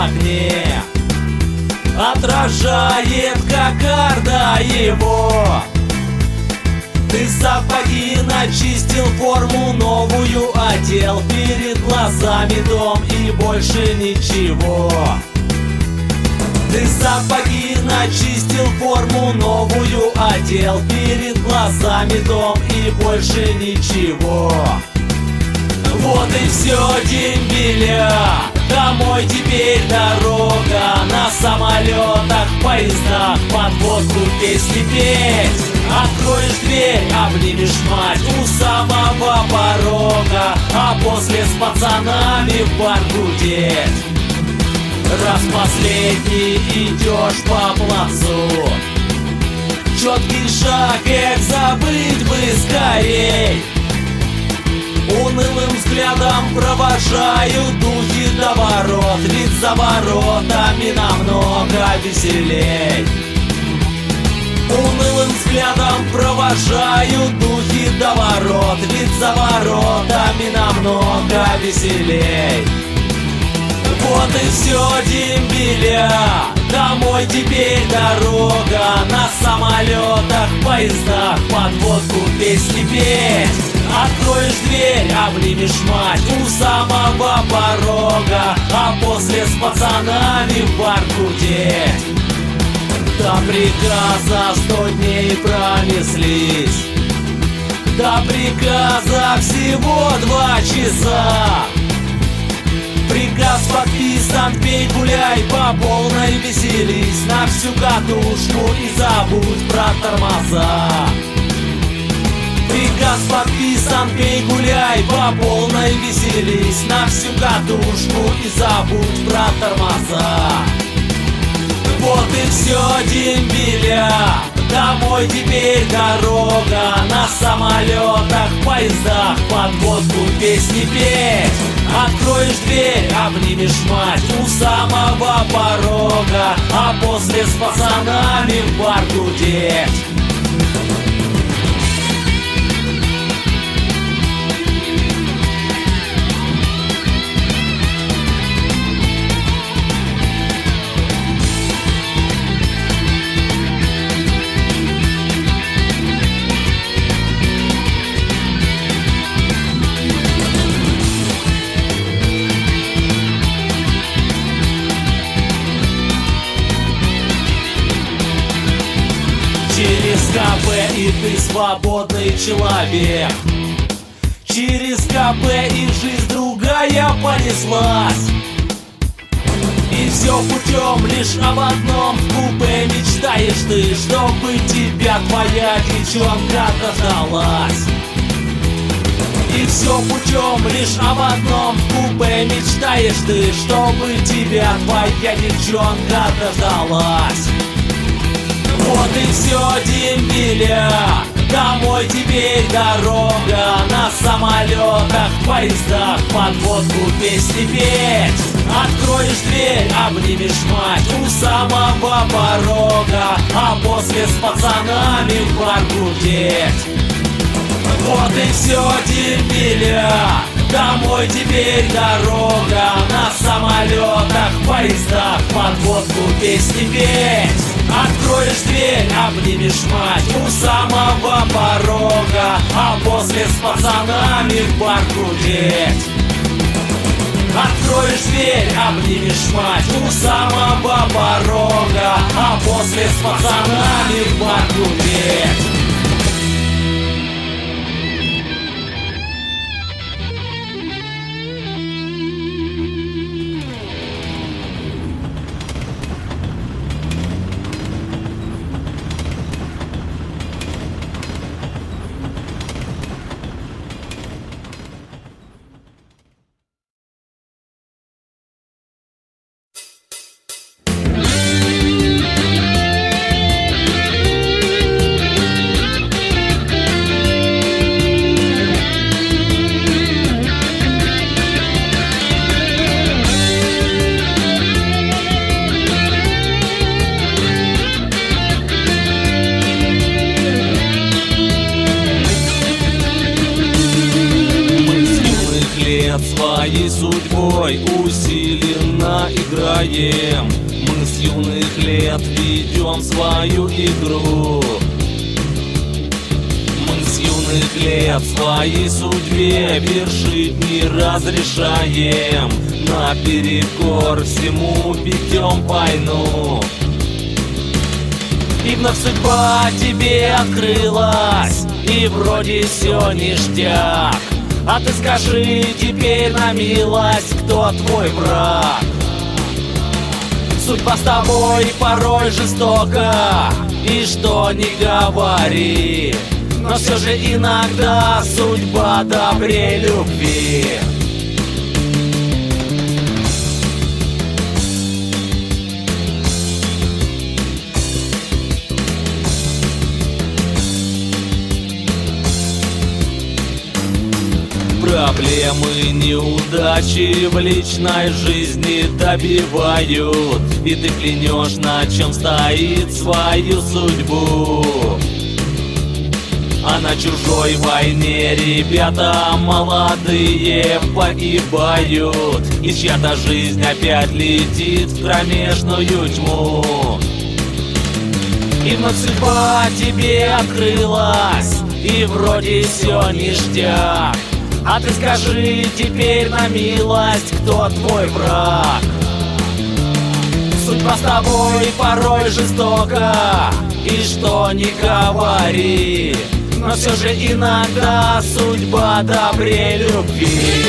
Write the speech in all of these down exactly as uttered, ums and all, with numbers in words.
окне отражает кокарда его. Ты сапоги начистил, форму новую одел, перед глазами дом и больше ничего. Ты сапоги начистил, форму новую одел, перед глазами дом и больше ничего. Вот и все, дембеля, домой теперь дорога. На самолетах, поездах, под водку песни петь. Откроешь дверь, обнимешь мать у самого порога, а после с пацанами в бар гудеть. Раз последний идешь по плацу, четкий шаг, эх, забыть бы скорей. Унылым взглядом провожают духи до ворот, ведь за воротами намного веселей. Унылым взглядом провожают духи до ворот, ведь за воротами намного веселей. Вот и все, дембеля, домой теперь дорога. На самолетах, поездах, под водку песни петь. Откроешь дверь, обнимешь мать у самого порога, а после с пацанами в бар гудеть. До приказа сто дней пронеслись, до приказа всего два часа. Приказ подписан, пей, гуляй, по полной веселись, на всю катушку и забудь про тормоза. Приказ подписан, пей, гуляй, по полной веселись, на всю катушку и забудь про тормоза. Вот и все, дембеля, домой теперь дорога. На самолетах, поездах, под водку песни петь. Откроешь дверь, обнимешь мать у самого порога, а после с пацанами в бар гудеть. Через КП и ты свободный человек, через КП и жизнь другая понеслась. И все путем лишь об одном, в купе мечтаешь ты, чтобы тебя твоя девчонка дождалась. И все путем лишь об одном, в купе мечтаешь ты, чтобы тебя твоя девчонка дождалась. Вот и все, дембеля, домой теперь дорога. На самолетах, поездах, под водку песни петь. Откроешь дверь, обнимешь мать у самого порога, а после с пацанами в бар гудеть. Вот и все, дембеля, домой теперь дорога. На самолетах, поездах, под водку песни петь. Откроешь дверь, обнимешь мать у самого порога, а после с пацанами в бар гудеть. Откроешь дверь, обнимешь мать у самого порога, а после с пацанами в бар гудеть. Своей судьбой усиленно играть. играем. Мы с юных лет ведем свою игру. Мы с юных лет своей судьбе вершить не разрешаем. Наперекор всему ведем войну. И вновь судьба тебе открылась, и вроде все ништяк. А ты скажи теперь на милость, кто твой враг? Судьба с тобой порой жестока, и что ни говори, но все же иногда судьба добрее любви. Проблемы, неудачи в личной жизни добивают, и ты клянешь, на чем стоит свою судьбу. А на чужой войне ребята молодые погибают, и чья-то жизнь опять летит в кромешную тьму. И вновь судьба тебе открылась, и вроде все ништяк. А ты скажи теперь на милость, кто твой враг? Судьба с тобой порой жестока, и что ни говори, но все же иногда судьба добрее любви.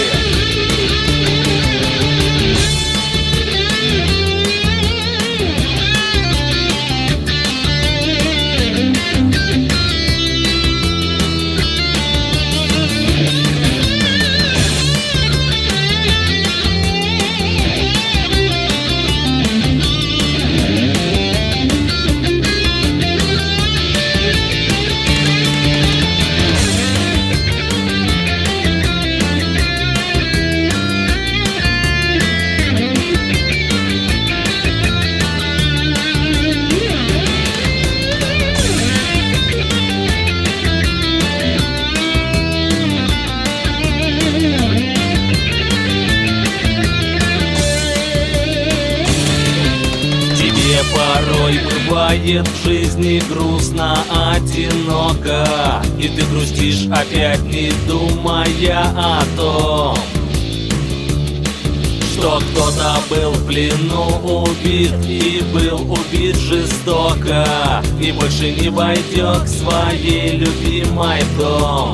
Порой бывает в жизни грустно, одиноко, и ты грустишь опять, не думая о том, что кто-то был в плену убит, и был убит жестоко, и больше не войдет к своей любимой в дом.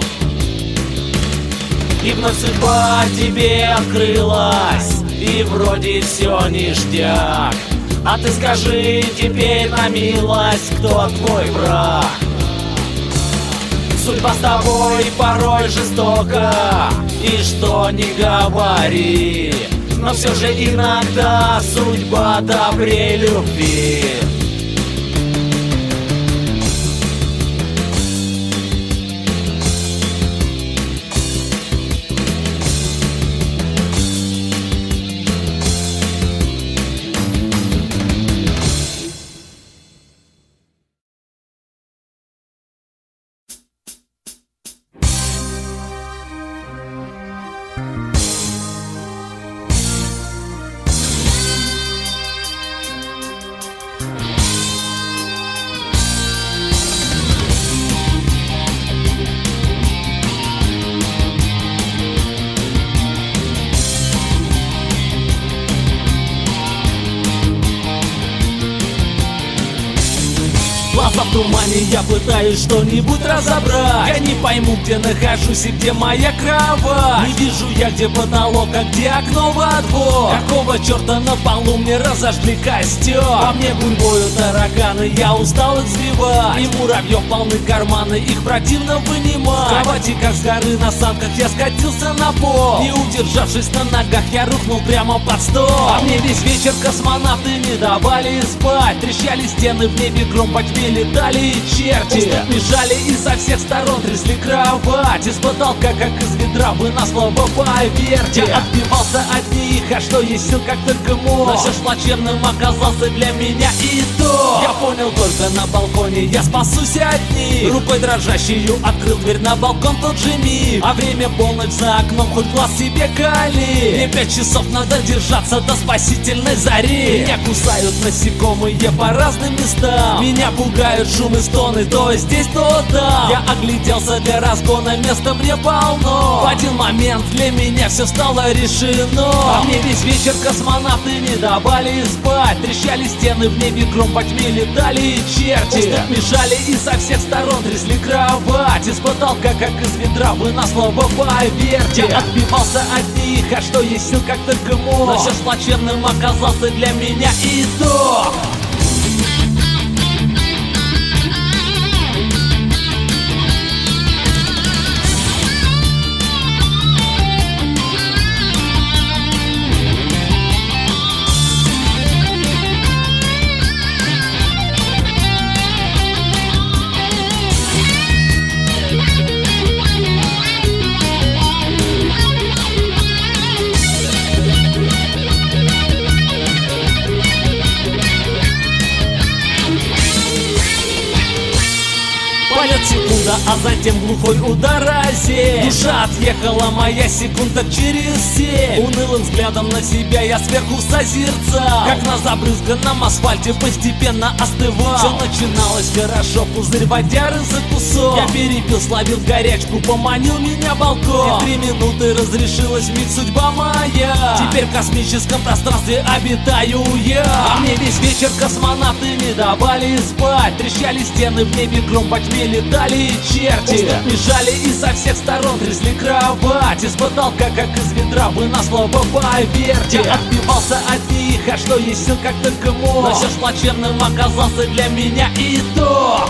И вновь судьба тебе открылась, и вроде все ништяк. А ты скажи теперь на милость, кто твой враг? Судьба с тобой порой жестока, и что ни говори, но все же иногда судьба добрее любви. Глаза в тумане, я пытаюсь что-нибудь разобрать. Я не пойму, где нахожусь и где моя кровать. Не вижу я, где потолок, а где окно во двор. Какого черта на полу мне разожгли костер? По мне гурьбою тараканы, я устал их сбивать. И муравьев полны карманы, их противно вынимать. В кровати, как с горы на санках, я скатился на пол. Не удержавшись на ногах, я рухнул прямо под стол. А мне весь вечер космонавты не давали спать. Трещали стены в небе, гром почти тьме летали черти. Уступ мешали и со всех сторон трясли кровать. Из потолка, как из ведра, вы на слово поверьте. Я отбивался от них, а что есть сил, как только мог. Но все ж плачевным оказался для меня и то. Я понял только на балконе, я спасусь от них. Рукой дрожащую открыл дверь на балкон тот же миг. А время полночь за окном, хоть глаз себе кали. Мне пять часов надо держаться до спасительной зари. Меня кусают насекомые по разным местам. Меня пугают шум и стоны, то здесь, то там. Я огляделся для разгона, места мне полно. В один момент для меня все стало решено. А мне весь вечер космонавты не давали спать. Трещали стены в небе, гром по тьме летали черти. Уступ мешали и со всех сторон трясли кровать. Из потолка, как из ведра, вы на слово поверьте. Я отбивался от них, а что есть сил, как только мог. Но все ж плачевным оказался для меня итог. Секунда, а затем глухой удар разе. Душа отъехала моя секунда через семь. Унылым взглядом на себя я сверху созерцал, как на забрызганном асфальте постепенно остывал. Все начиналось хорошо, пузырь водяры закусал. Я перепил, словил горячку, поманил меня балкон. И в три минуты разрешилась вмиг судьба моя. Теперь в космическом пространстве обитаю я. А мне весь вечер космонавты не давали спать. Трещали стены в небе, гром по тьме летали черти. Уступ мешали и со всех сторон трясли кровать. Из потолка, как из ведра, вы на слово поверьте. Я отбивался от них, а что есть сил, как только мог. Но все ж плачевным оказался для меня итог.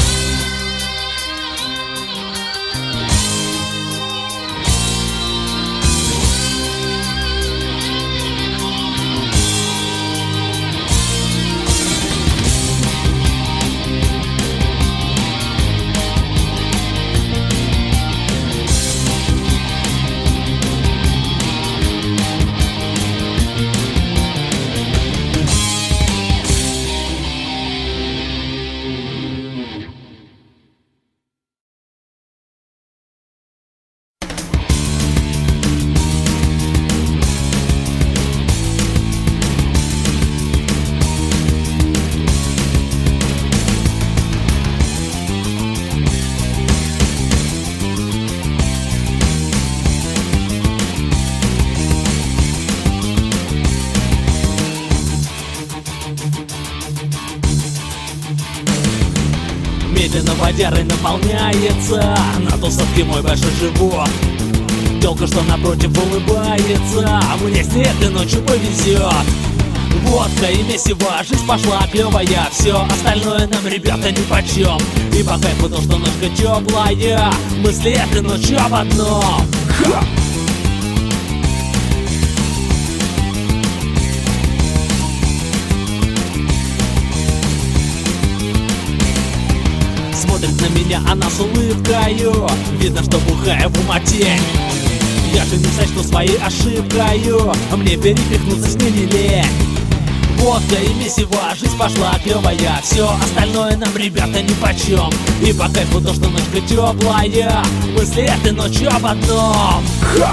Медленно водярой наполняется на тусовке мой большой живот. Телка, что напротив, улыбается, а мне с этой ночью повезет. Водка и месиво, жизнь пошла клевая. Все остальное нам, ребята, нипочем. И по кайфу то, что ночка теплая. Мысли этой ночью об одном. Ха! Смотрит на меня она с улыбкою. Видно, что бухая в умотень. Я же не сочту своей ошибкою, а мне перепихнуться с ней не лень. Водка и месиво, жизнь пошла клевая. Все остальное нам, ребята, нипочем. И по кайфу то, что ночка теплая. Мысли этой ночью об одном. Ха!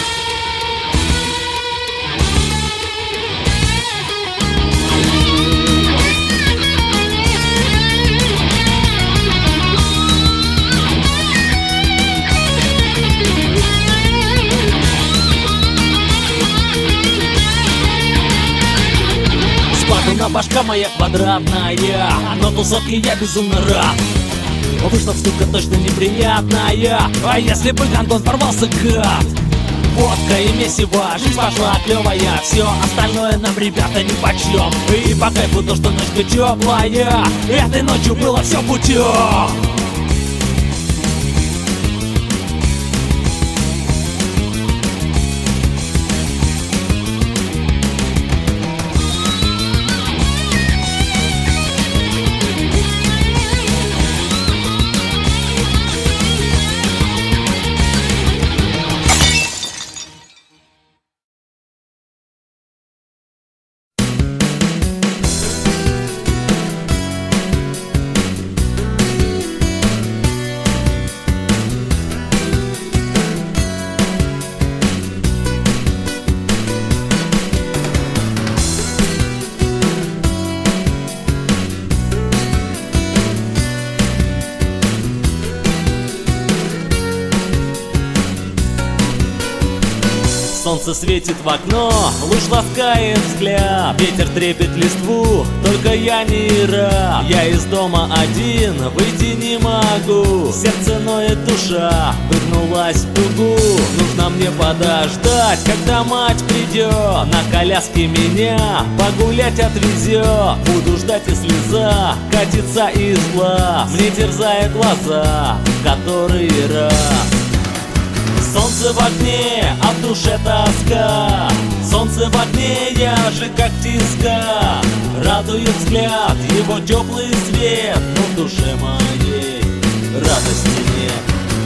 На башка моя квадратная, но тусовке я безумно рад. Вышла штука точно неприятная, а если бы гандон порвался, гад. Водка и месиво, жизнь пошла клевая. Все остальное нам, ребята, нипочем. И по кайфу то, что ночка теплая. Этой ночью было все путем. Солнце светит в окно, луч ласкает взгляд. Ветер трепет листву, только я не рад. Я из дома один, выйти не могу. Сердце ноет, душа выгнулась в дугу. Нужно мне подождать, когда мать придет, на коляске меня погулять отвезет. Буду ждать, и слеза катится из глаз, мне терзает глаза который раз. Солнце в окне, а в душе тоска. Солнце в окне, я же как тиска. Радует взгляд его теплый свет, но в душе моей радости нет.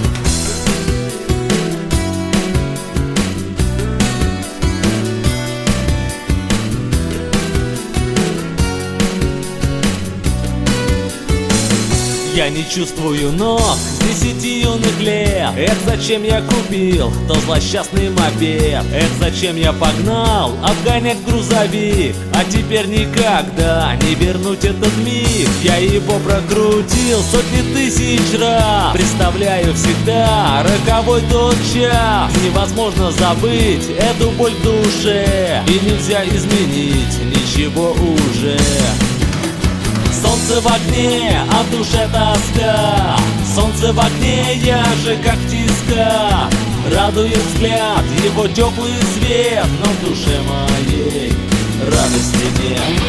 Я не чувствую ног с десяти юных лет. Эх, зачем я купил то злосчастный мопед? Эх, зачем я погнал обгонять грузовик? А теперь никогда не вернуть этот миг. Я его прокрутил сотни тысяч раз. Представляю всегда роковой тот час. Невозможно забыть эту боль в душе, и нельзя изменить ничего уже. Солнце в окне, а в душе тоска. Солнце в окне, я же как тиска. Радует взгляд его теплый свет, но в душе моей радости нет.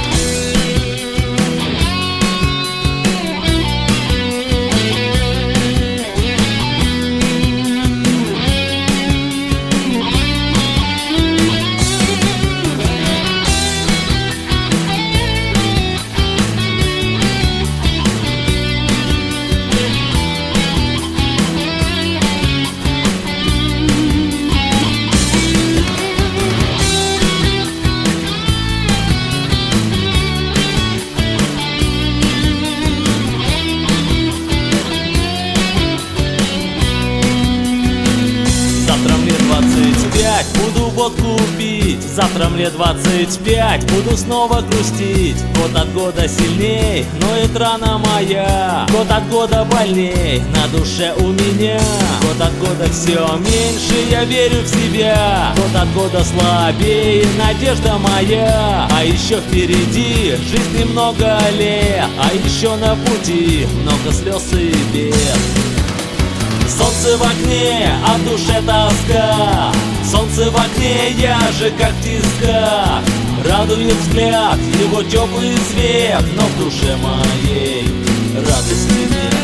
Буду водку пить, завтра мне двадцать пять, буду снова грустить. Год от года сильней, ноет рана моя. Год от года больней, на душе у меня. Год от года все меньше, я верю в себя. Год от года слабее, надежда моя. А еще впереди жизни много лет, а еще на пути много слез и бед. Солнце в окне, а в душе тоска. Солнце в окне, я же как тиска. Радует взгляд его теплый свет, но в душе моей радости нет.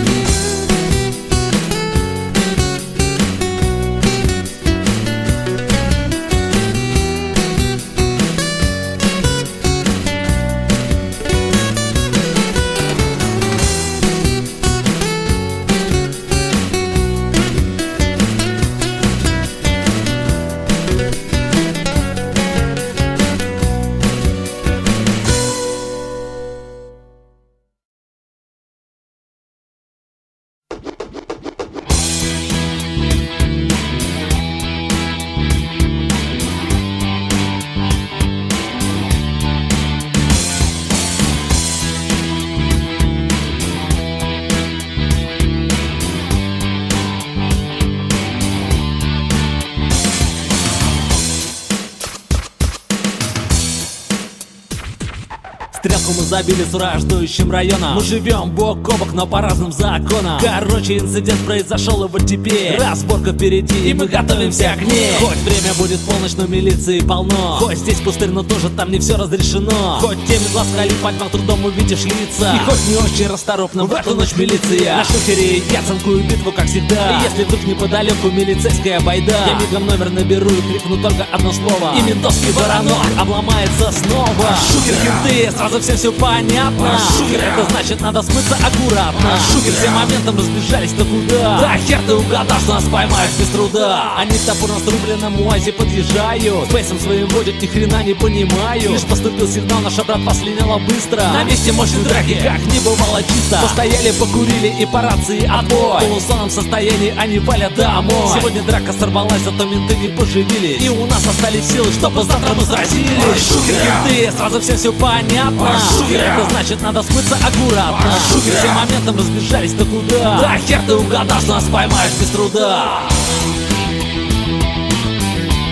Стрелку мы забили с урождающим районом. Мы живем бок о бок, но по разным законам. Короче, инцидент произошел, и вот теперь разборка впереди, и мы готовимся к ней. Хоть время будет полночь, но милиции полно. Хоть здесь пустырь, но тоже там не все разрешено. Хоть теми глаз халифать, но трудом увидишь лица. И хоть не очень расторопно в эту ночь милиция. На шухере я цинкую битву, как всегда. И если вдруг неподалеку милицейская байда, я мигом номер наберу и крикну только одно слово, и ментовский воронок обломается снова. Шухер, хенты, сразу всем все понятно. Шухер, это значит надо смыться аккуратно. Шухер, все моментом разбежались-то куда? Да хер ты угадал, что нас поймают без труда. Они к топорно срубленному УАЗе подъезжают, фейсом своим водят, ни хрена не понимаю. Лишь поступил сигнал, наша братва слиняла быстро. На месте мощной драки, как не бывало чисто. Постояли, покурили и по рации отбой. В полусонном состоянии они валят домой. Сегодня драка сорвалась, зато менты не поживили, и у нас остались силы, чтобы завтра мы сразили. Шухер, хенты, сразу всем все понятно. Шухер, это значит надо смыться аккуратно. Шухер, все моментом разбежались-то куда? Да хер ты угадал, что нас поймаешь без труда.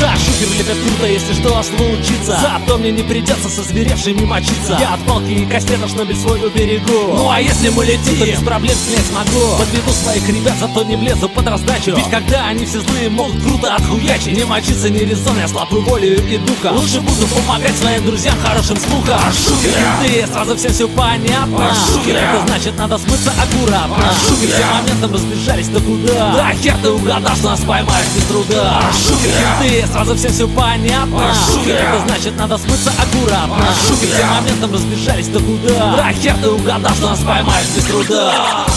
За шухер лепят круто, если что случится. Зато мне не придется со зверевшими мочиться. Я от палки и кастетов шнобель свой уберегу. Ну а если мы летим, то без проблем снять смогу. Подведу своих ребят, зато не влезу под раздачу. Ведь когда они все злые, могут круто отхуячить. Не мочиться не резон, я слабую волю и духа. Лучше буду помогать своим друзьям хорошим слухом. Ты сразу всем все понятно. Это значит, надо смыться аккуратно. Все моментом разбежались, да куда? Да хер ты угадал, что нас поймаешь без труда. Ты сразу всем все понятно. Это значит, надо смыться аккуратно. Все моментом разбежались, да куда? Да хер ты угадал, что нас поймаешь без труда.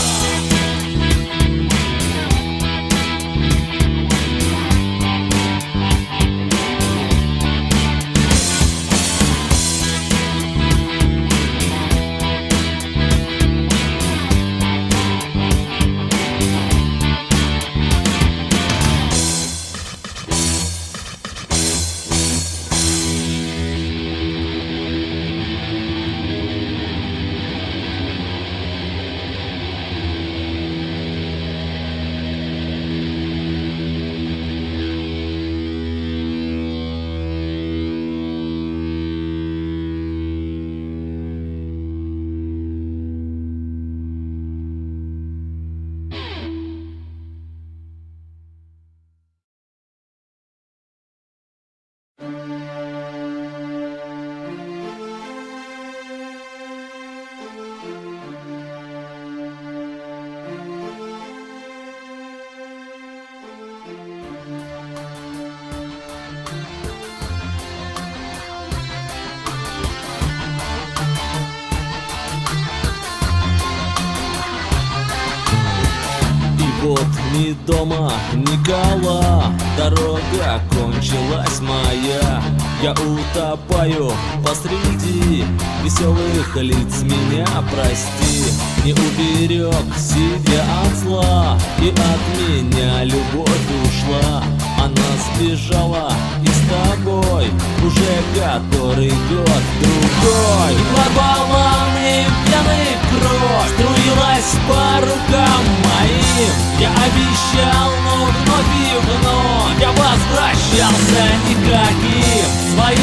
Вот ни дома, ни кола, дорога кончилась моя. Я утопаю посреди веселых лиц, меня прости. Не уберег себя от зла, и от меня любовь ушла. Она сбежала и с тобой уже который год другой. Плавала мне пьяной кровь, струилась по рукам моим. Я обещал, но вновь и вновь я возвращался никаким. Своим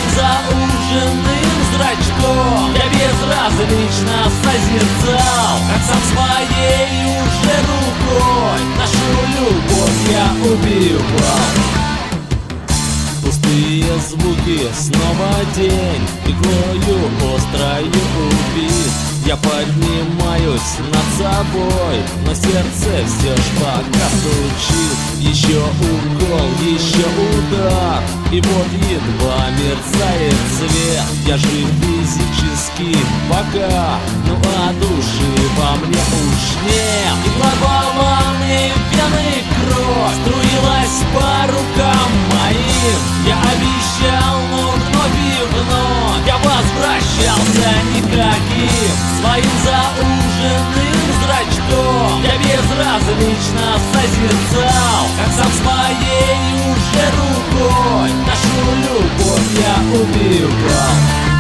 зауженным зрачком я безразлично созерцал, как сам своей уже рукой нашу любовь я убивал. Пустые звуки, снова день, иглою острою убит. Я поднимаюсь над собой, но сердце все ж пока стучит. Еще укол, еще удар, и вот едва мерцает свет. Я жив физически пока, ну а души во мне уж нет. И плавала мне пьяной кровь, струилась по рукам моим. Я обещал, но вновь и вновь я возвращался никаким. Своим зауженным зрачком я безразлично созерцал, как сам своей уже рукой нашу любовь я убивал.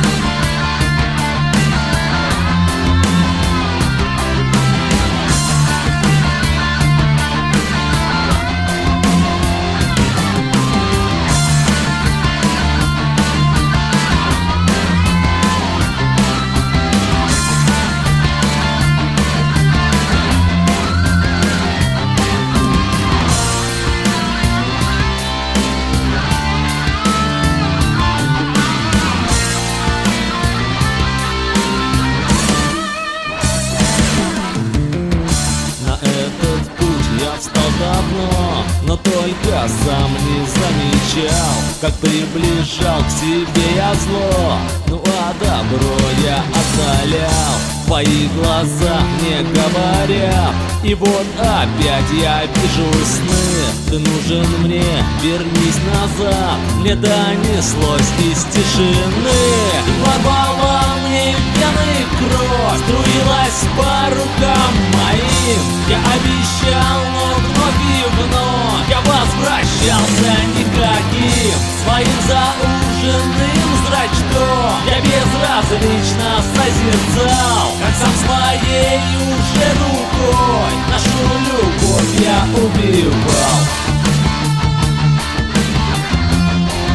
Но только сам не замечал, как приближал к себе я зло. Ну а добро я отдалял, твои глаза мне говорят. И вот опять я вижу сны. Ты нужен мне, вернись назад. Мне донеслось из тишины. И плавала мне пьяной кровь, струилась по рукам моим. Я обещал, но вновь и вновь я возвращался никаким. Своим зауженным зрачком я безразлично созерцал, как сам своей уже рукой нашу любовь я убивал.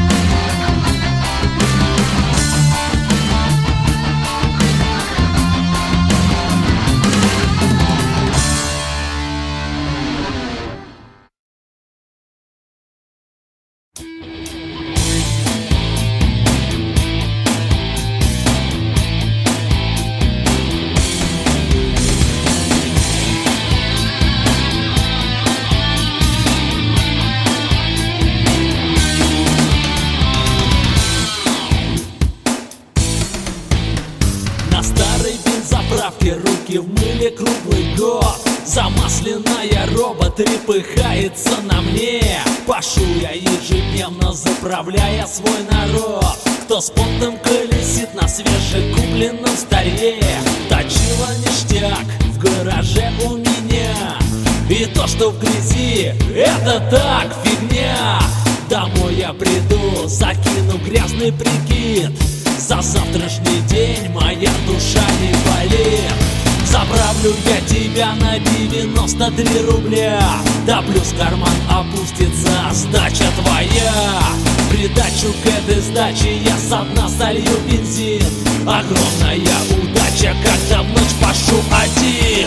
трепыхается на мне. Пашу я ежедневно, заправляя свой народ. Кто с понтом колесит на свежекупленном старье. Точила ништяк в гараже у меня. И то, что в грязи, это так, фигня. Домой я приду, закину грязный прикид. За завтрашний день моя душа не болит. Заправлю я тебя на девяносто три рубля. Да плюс карман опустится сдача твоя. Придачу к этой сдаче я со дна солью бензин. Огромная удача, когда в ночь пашу один.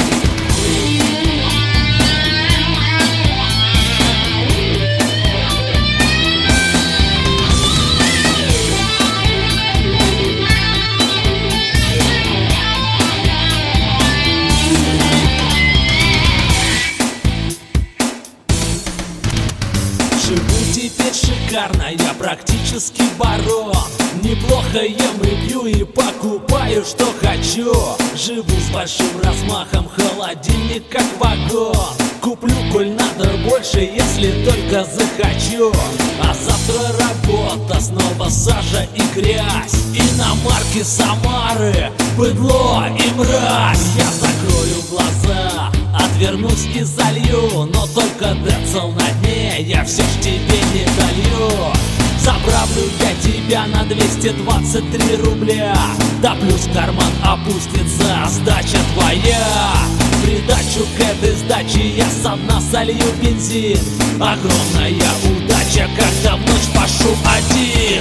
Живу теперь шикарно, я практически барон. Неплохо ем и пью и покупаю, что хочу. Живу с большим размахом, холодильник как вагон. Куплю, коль надо, больше, если только захочу. А завтра работа, снова сажа и грязь. Иномарки Самары, быдло и мразь. Я закрою глаза, отвернусь и залью. Но только децл на дне я все ж тебе не долью. Заправлю я тебя на двести двадцать три рубля. Да плюс карман опустится сдача твоя. Придачу к этой сдаче я со дна солью бензин. Огромная удача, когда в ночь пашу один.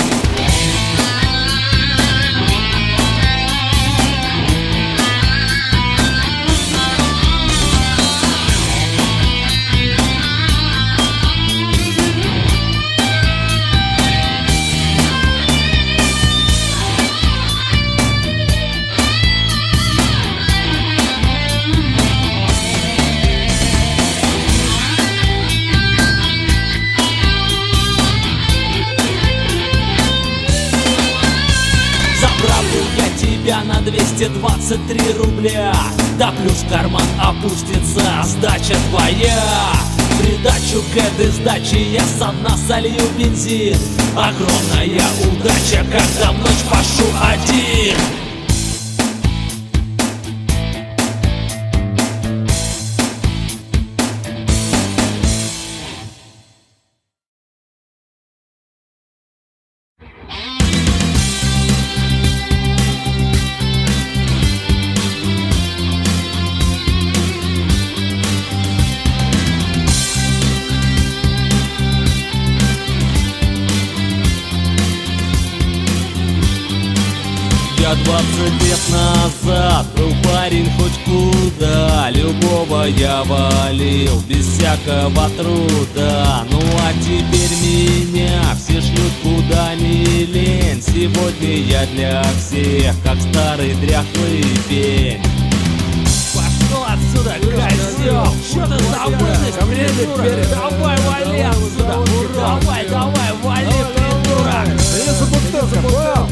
На двести двадцать три рубля. Да плюс карман опустится сдача твоя. Придачу к этой сдаче я со дна солью бензин. Огромная удача, когда в ночь пашу один. Я двадцать лет назад был парень хоть куда. Любого я валил без всякого труда. Ну а теперь меня все шлют куда ни лень. Сегодня я для всех как старый дряхлый пень. Пошел отсюда, козел! Что ты забылась, давай вали отсюда! Давай, давай, вали, придурок! Если бутылка, понял?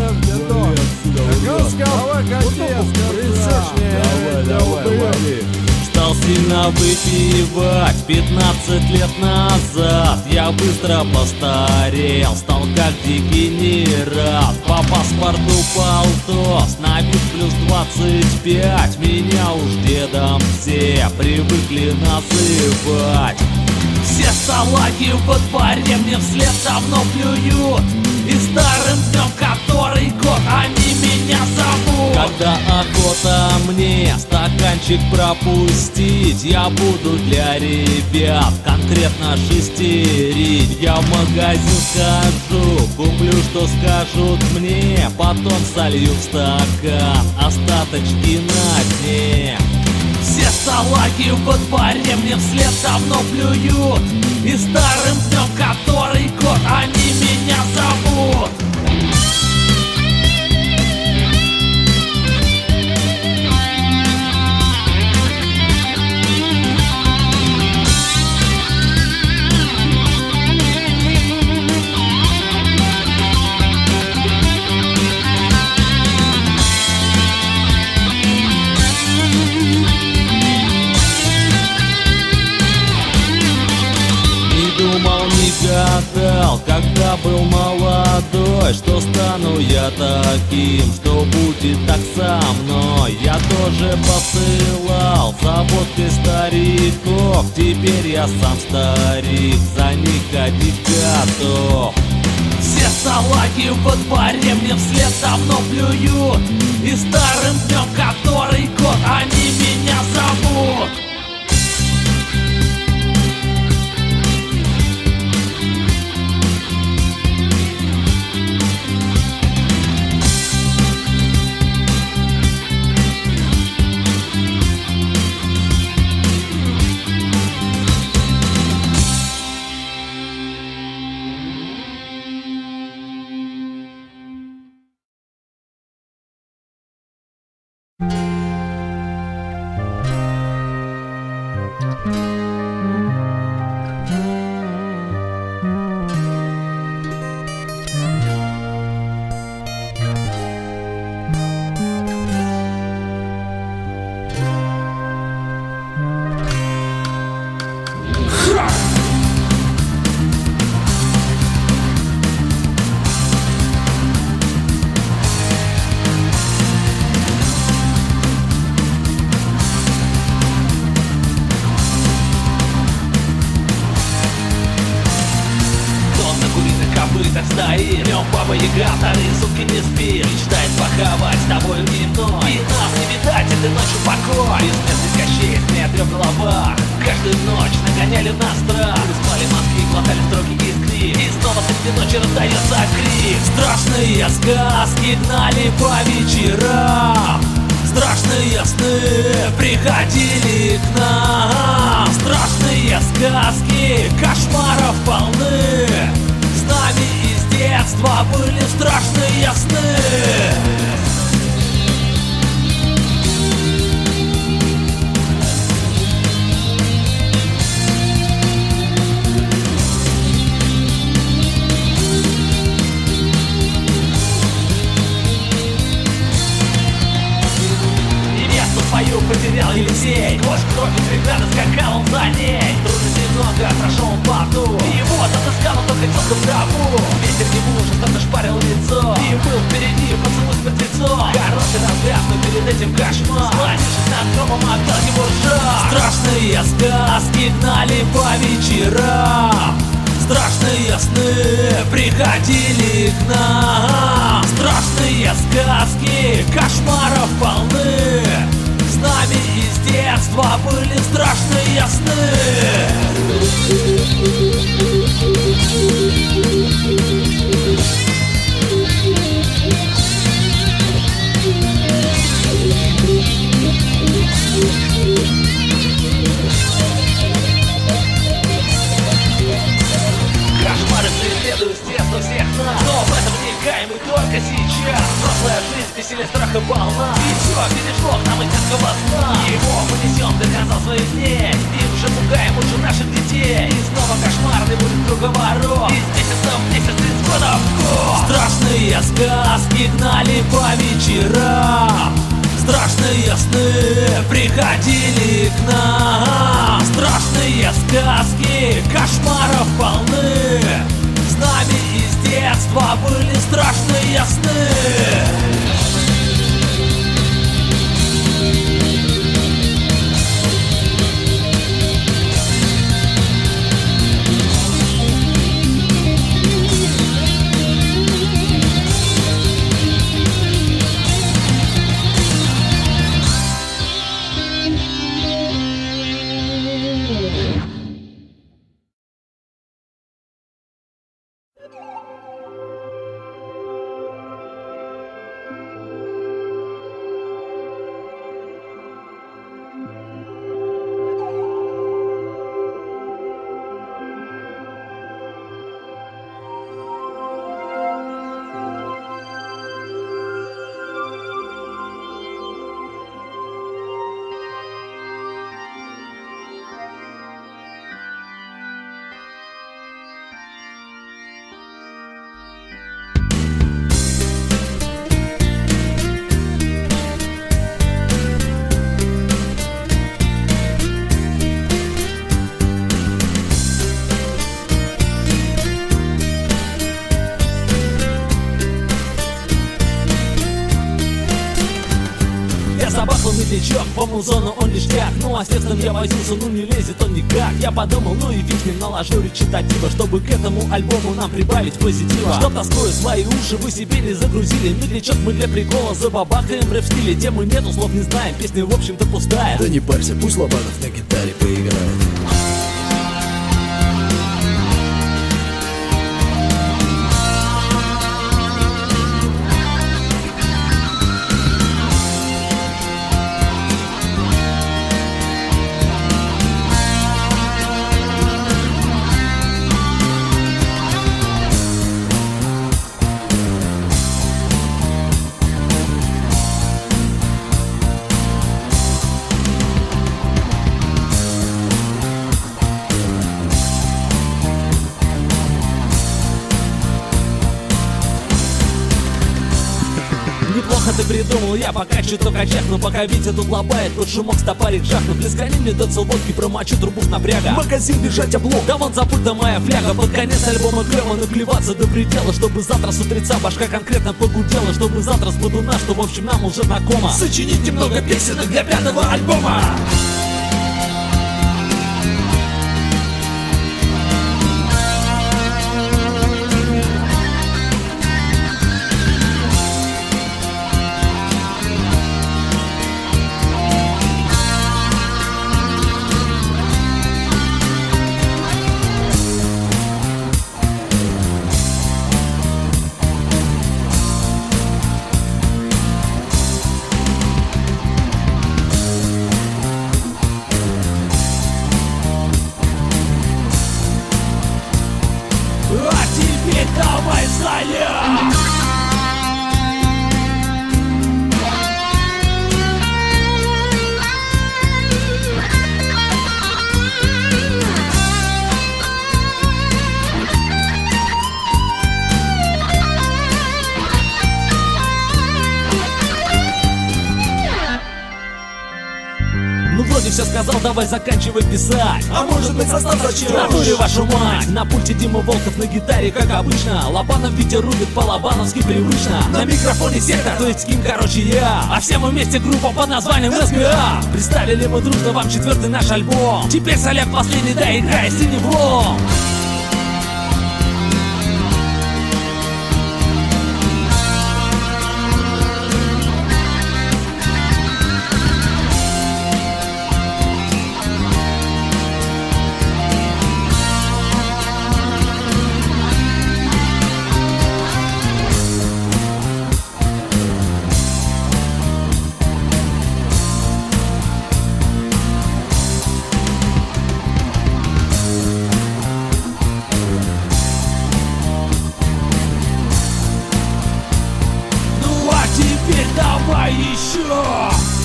Стал сильно выпивать пятнадцать лет назад. Я быстро постарел, стал как дегенерат. По паспорту полтос, на вид плюс двадцать пять. Меня уж дедом все привыкли называть. Все салаги во дворе мне вслед давно плюют. И старым днем, который год, они меня зовут. Когда охота мне стаканчик пропустить, я буду для ребят конкретно шестерить. Я в магазин схожу, куплю, что скажут мне. Потом солью в стакан остаточки на дне. Все салаги во дворе мне вслед давно плюют. И старым днем, который год, они меня зовут. когда был молодой, что стану я таким, что будет так со мной. Я тоже посылал за водкой стариков, теперь я сам старик, за них ходить готов. Все салаги во дворе мне вслед давно плюют, и старым днем, который год, они меня зовут. Стоит днем Баба Яга, вторые сутки не спит, мечтает поховать с тобой и мной. И нас не видать этой ночью покой. Бессмертных кощей, змея в трех головах, каждую ночь нагоняли на страх. Спали мозги, глотали строки из книг, и снова среди ночи раздается крик. Страшные сказки гнали по вечерам, страшные сны приходили к нам. Страшные сказки кошмаров полны, с нами из детства были страшные сны. Невесту свою потерял Елисей, кожа, кровь и бригада, скакал он за ней. Трудностей много, прошел он по аду, и вот отыскал он только тёлку в траву. Ветер не мужа, что-то шпарил лицо, и был впереди поцелуй с мертвецом. Хороший разряд, но перед этим кошмар, склонившись над гробом, отдал ему жар. Страшные сказки гнали по вечерам, страшные сны приходили к нам. Страшные сказки кошмаров полны, с нами из детства были страшные сны. Кошмары преследуют с детства всех нас, но в этом вникаем мы только сейчас. Взрослая жизнь веселье страха полна, и все, видишь Бог нам из детского сна. Его мы несем до конца своих дней, и уже пугаем уже наших детей. И снова кошмарный будет круговорот, из месяца в месяц тридцать годов в год. Страшные сказки гнали по вечерам, страшные сны приходили к нам. Страшные сказки кошмаров полны, с нами из детства были страшные сны. новичок, по музону он ништяк. Ну а с текстом я возился, ну не лезет он никак. Я подумал, ну и фиг с ним, наложу речитатива, чтобы к этому альбому нам прибавить позитива. Чтоб тоскую свои уши вы себе не загрузили. Медлячок мы для прикола забабахаем рэп в стиле. Темы нету, слов не знаем, песня в общем-то пустая. Да не парься, пусть Лобанов на гитаре поиграет. Неплохо ты придумал, я пока чуток очахну. Пока Витя тут лобает, под шумок стопарик жахну. Плескани мне до целводки, промочу трубу напряга. Магазин бежать облом. Да вон за пультом моя фляга. Под конец альбома клево наклеваться до предела. Чтобы завтра с утреца башка конкретно погудела. Чтобы завтра с бодуна, что в общем нам уже знакомо. Сочините много песен для пятого альбома. А теперь давай заем! Ну вроде все сказал, давай заканчивай писать. А может быть состав В зачем? натуре вашу мать. На пульте Дима Волков, на гитаре как обычно. Лобанов Витя рубит по-лобановски привычно. На микрофоне сектор, то есть Ким, короче я. А все мы вместе группа под названием СГА. Представили мы дружно вам четвертый наш альбом. Теперь соляк последний, да играй синевлом. Теперь давай еще!